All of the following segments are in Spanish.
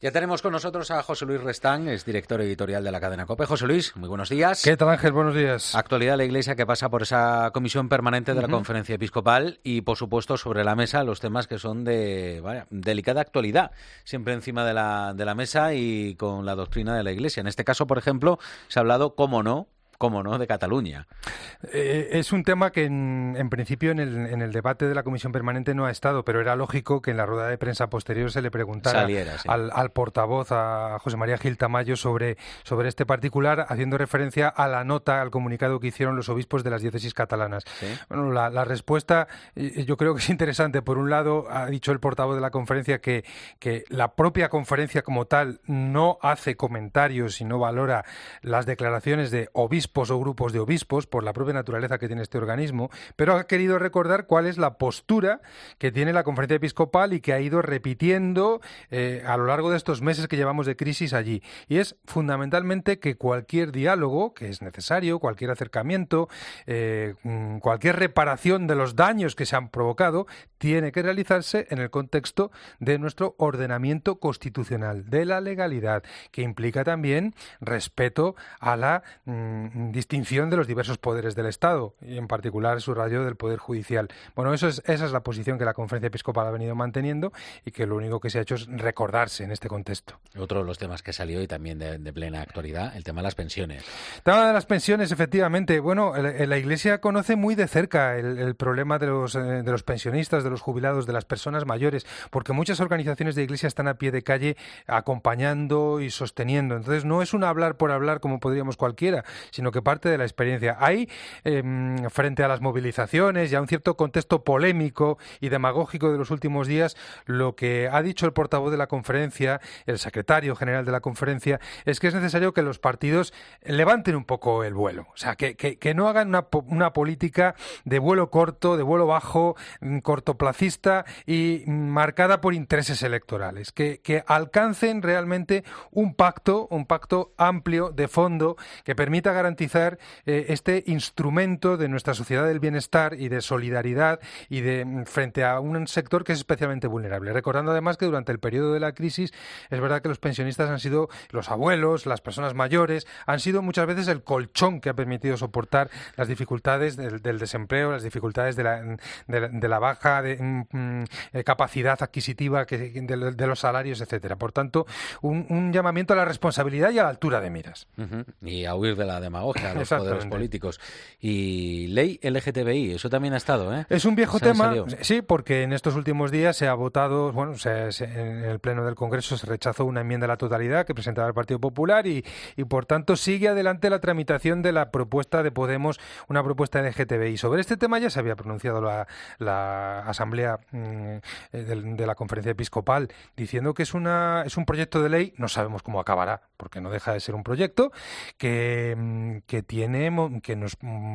Ya tenemos con nosotros a José Luis Restán, es director editorial de la cadena COPE. José Luis, muy buenos días. ¿Qué tal, Ángel? Buenos días. Actualidad de la Iglesia que pasa por esa comisión permanente de la Conferencia Episcopal y, por supuesto, sobre la mesa los temas que son de delicada actualidad, siempre encima de la mesa y con la doctrina de la Iglesia. En este caso, por ejemplo, se ha hablado, cómo no, de Cataluña. Es un tema que en principio en el debate de la Comisión Permanente no ha estado, pero era lógico que en la rueda de prensa posterior se le preguntara al portavoz, a José María Gil Tamayo, sobre este particular, haciendo referencia a la nota, al comunicado que hicieron los obispos de las diócesis catalanas. ¿Sí? Bueno, la respuesta yo creo que es interesante. Por un lado, ha dicho el portavoz de la conferencia que la propia conferencia como tal no hace comentarios y no valora las declaraciones de obispos o grupos de obispos por la propia naturaleza que tiene este organismo, pero ha querido recordar cuál es la postura que tiene la Conferencia Episcopal y que ha ido repitiendo a lo largo de estos meses que llevamos de crisis allí. Y es fundamentalmente que cualquier diálogo que es necesario, cualquier acercamiento, cualquier reparación de los daños que se han provocado, tiene que realizarse en el contexto de nuestro ordenamiento constitucional, de la legalidad, que implica también respeto a la distinción de los diversos poderes del Estado, y en particular subrayo del Poder Judicial. Bueno, esa es la posición que la Conferencia Episcopal ha venido manteniendo y que lo único que se ha hecho es recordarse en este contexto. Otro de los temas que salió y también de plena actualidad, el tema de las pensiones. El tema de las pensiones, efectivamente. Bueno, la Iglesia conoce muy de cerca el problema de los pensionistas, de los jubilados, de las personas mayores, porque muchas organizaciones de Iglesia están a pie de calle acompañando y sosteniendo. Entonces, no es un hablar por hablar como podríamos cualquiera, sino que parte de la experiencia. Hay, frente a las movilizaciones y a un cierto contexto polémico y demagógico de los últimos días, lo que ha dicho el portavoz de la conferencia, el secretario general de la conferencia, es que es necesario que los partidos levanten un poco el vuelo. O sea, que no hagan una política de vuelo corto, de vuelo bajo, cortoplacista y marcada por intereses electorales. Que alcancen realmente un pacto amplio de fondo que permita garantizar este instrumento de nuestra sociedad del bienestar y de solidaridad y frente a un sector que es especialmente vulnerable. Recordando además que durante el periodo de la crisis es verdad que los pensionistas han sido los abuelos, las personas mayores, han sido muchas veces el colchón que ha permitido soportar las dificultades del desempleo, las dificultades de la baja capacidad adquisitiva de los salarios, etcétera. Por tanto, un llamamiento a la responsabilidad y a la altura de miras. Y a huir de la demagogia, los poderes políticos. Y ley LGTBI, eso también ha estado, ¿eh? Es un viejo tema, sí, porque en estos últimos días se ha votado, en el Pleno del Congreso se rechazó una enmienda a la totalidad que presentaba el Partido Popular y por tanto sigue adelante la tramitación de la propuesta de Podemos, una propuesta LGTBI. Sobre este tema ya se había pronunciado la Asamblea de la Conferencia Episcopal diciendo que es un proyecto de ley, no sabemos cómo acabará, porque no deja de ser un proyecto que nos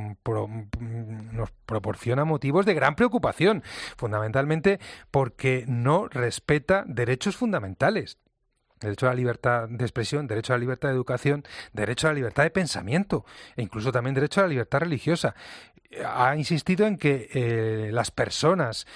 proporciona motivos de gran preocupación, fundamentalmente porque no respeta derechos fundamentales. Derecho a la libertad de expresión, derecho a la libertad de educación, derecho a la libertad de pensamiento e incluso también derecho a la libertad religiosa. Ha insistido en que las personas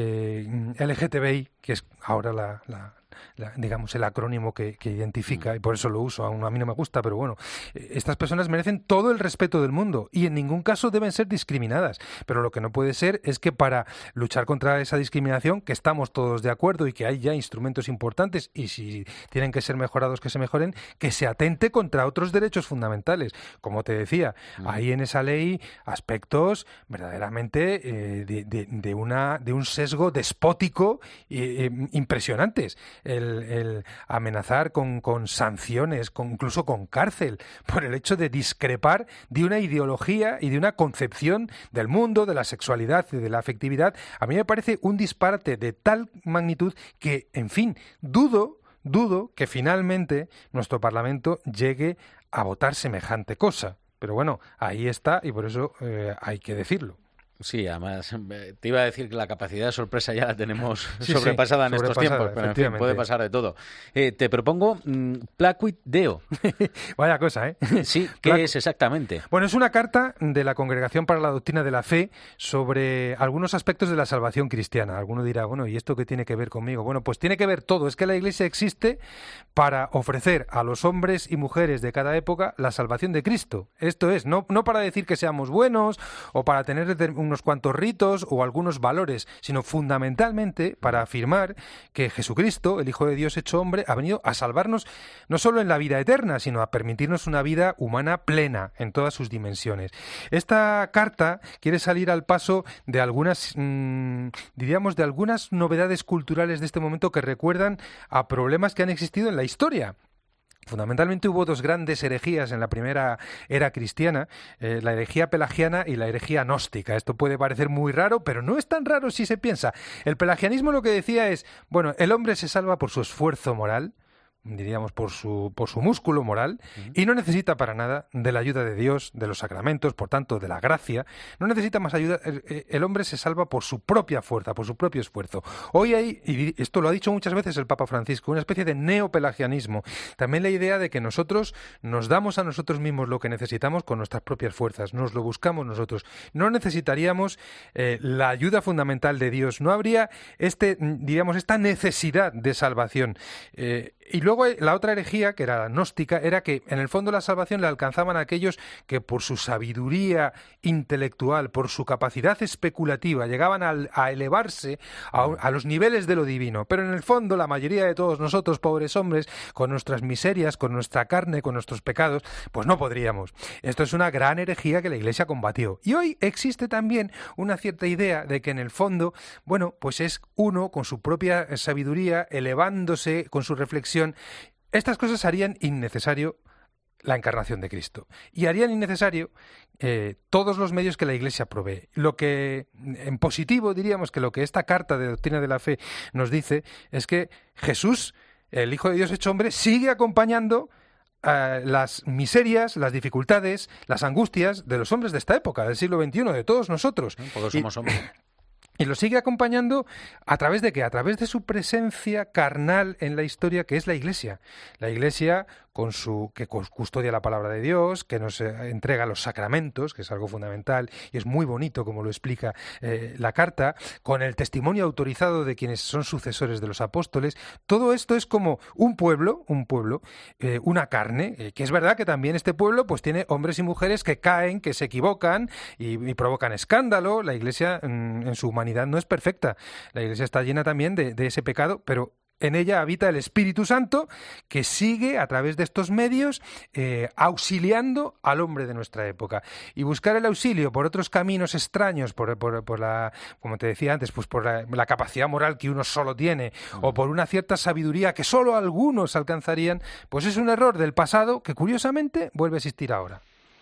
LGTBI, que es ahora digamos el acrónimo que identifica, y por eso lo uso, a mí no me gusta, pero bueno, estas personas merecen todo el respeto del mundo y en ningún caso deben ser discriminadas, pero lo que no puede ser es que para luchar contra esa discriminación, que estamos todos de acuerdo y que hay ya instrumentos importantes y si tienen que ser mejorados que se mejoren, que se atente contra otros derechos fundamentales. Como te decía, hay en esa ley aspectos verdaderamente de un sesgo despótico impresionantes. El amenazar con sanciones, incluso con cárcel, por el hecho de discrepar de una ideología y de una concepción del mundo, de la sexualidad y de la afectividad. A mí me parece un disparate de tal magnitud que, en fin, dudo que finalmente nuestro Parlamento llegue a votar semejante cosa. Pero bueno, ahí está y por eso hay que decirlo. Sí, además te iba a decir que la capacidad de sorpresa ya la tenemos sobrepasada en estos tiempos, pero en fin, puede pasar de todo. Te propongo Placuit Deo. Vaya cosa, ¿eh? Sí, ¿qué es exactamente? Bueno, es una carta de la Congregación para la Doctrina de la Fe sobre algunos aspectos de la salvación cristiana. Alguno dirá, bueno, ¿y esto qué tiene que ver conmigo? Bueno, pues tiene que ver todo. Es que la Iglesia existe para ofrecer a los hombres y mujeres de cada época la salvación de Cristo. Esto es, no para decir que seamos buenos o para tener unos cuantos ritos o algunos valores, sino fundamentalmente para afirmar que Jesucristo, el Hijo de Dios hecho hombre, ha venido a salvarnos no solo en la vida eterna, sino a permitirnos una vida humana plena en todas sus dimensiones. Esta carta quiere salir al paso de algunas, diríamos, de algunas novedades culturales de este momento que recuerdan a problemas que han existido en la historia. Fundamentalmente hubo dos grandes herejías en la primera era cristiana, la herejía pelagiana y la herejía gnóstica. Esto puede parecer muy raro, pero no es tan raro si se piensa. El pelagianismo lo que decía es, bueno, el hombre se salva por su esfuerzo moral, diríamos por su músculo moral, y no necesita para nada de la ayuda de Dios, de los sacramentos, por tanto de la gracia. No necesita más ayuda. El hombre se salva por su propia fuerza, por su propio esfuerzo. Hoy hay, y esto lo ha dicho muchas veces el Papa Francisco, una especie de neopelagianismo. También la idea de que nosotros nos damos a nosotros mismos lo que necesitamos con nuestras propias fuerzas, nos lo buscamos nosotros. No necesitaríamos la ayuda fundamental de Dios. No habría esta necesidad de salvación. Y luego la otra herejía, que era la gnóstica, era que en el fondo la salvación la alcanzaban aquellos que por su sabiduría intelectual, por su capacidad especulativa, llegaban a elevarse a los niveles de lo divino. Pero en el fondo la mayoría de todos nosotros, pobres hombres, con nuestras miserias, con nuestra carne, con nuestros pecados, pues no podríamos. Esto es una gran herejía que la Iglesia combatió. Y hoy existe también una cierta idea de que en el fondo, bueno, pues es uno con su propia sabiduría, elevándose con su reflexión. Estas cosas harían innecesario la encarnación de Cristo y harían innecesario todos los medios que la Iglesia provee. Lo que, en positivo, diríamos que lo que esta carta de Doctrina de la Fe nos dice es que Jesús, el Hijo de Dios hecho hombre, sigue acompañando las miserias, las dificultades, las angustias de los hombres de esta época, del siglo XXI, de todos nosotros. Porque somos hombres. Y lo sigue acompañando ¿a través de qué? A través de su presencia carnal en la historia, que es la Iglesia. La Iglesia que custodia la palabra de Dios, que nos entrega los sacramentos, que es algo fundamental y es muy bonito como lo explica la carta, con el testimonio autorizado de quienes son sucesores de los apóstoles. Todo esto es como un pueblo, una carne, que es verdad que también este pueblo pues tiene hombres y mujeres que caen, que se equivocan y provocan escándalo. La Iglesia en su humanidad no es perfecta. La Iglesia está llena también de ese pecado, pero en ella habita el Espíritu Santo que sigue a través de estos medios auxiliando al hombre de nuestra época. Y buscar el auxilio por otros caminos extraños, por la, como te decía antes, pues por la capacidad moral que uno solo tiene, o por una cierta sabiduría que solo algunos alcanzarían, pues es un error del pasado que curiosamente vuelve a existir ahora.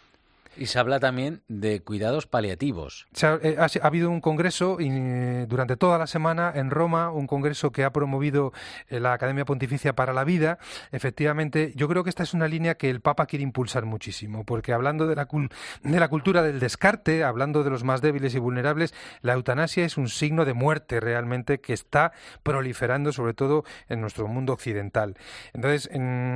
Y se habla también de cuidados paliativos. Ha habido un congreso durante toda la semana en Roma, un congreso que ha promovido la Academia Pontificia para la Vida. Efectivamente, yo creo que esta es una línea que el Papa quiere impulsar muchísimo, porque hablando de la cultura del descarte, hablando de los más débiles y vulnerables, la eutanasia es un signo de muerte realmente que está proliferando, sobre todo en nuestro mundo occidental. Entonces,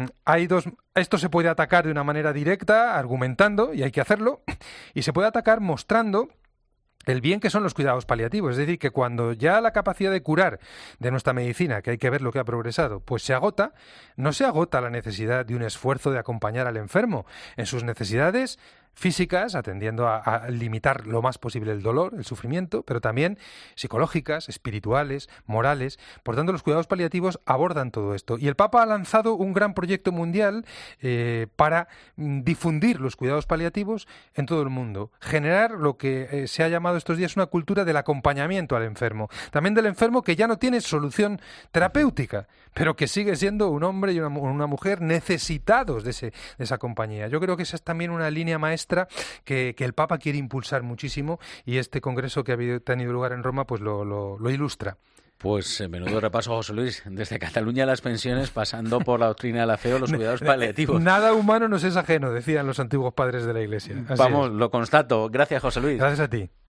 esto se puede atacar de una manera directa, argumentando, y hay que hacerlo, y se puede atacar mostrando el bien que son los cuidados paliativos. Es decir, que cuando ya la capacidad de curar de nuestra medicina, que hay que ver lo que ha progresado, pues se agota, no se agota la necesidad de un esfuerzo de acompañar al enfermo en sus necesidades físicas, atendiendo a limitar lo más posible el dolor, el sufrimiento, pero también psicológicas, espirituales, morales. Por tanto, los cuidados paliativos abordan todo esto. Y el Papa ha lanzado un gran proyecto mundial para difundir los cuidados paliativos en todo el mundo. Generar lo que se ha llamado estos días una cultura del acompañamiento al enfermo. También del enfermo que ya no tiene solución terapéutica, pero que sigue siendo un hombre y una mujer necesitados de esa compañía. Yo creo que esa es también una línea maestra que el Papa quiere impulsar muchísimo, y este congreso que ha tenido lugar en Roma pues lo ilustra. Pues menudo repaso, José Luis, desde Cataluña a las pensiones, pasando por la doctrina de la fe o los cuidados paliativos. Nada humano nos es ajeno, decían los antiguos padres de la Iglesia. Vamos, lo constato. Gracias, José Luis. Gracias a ti.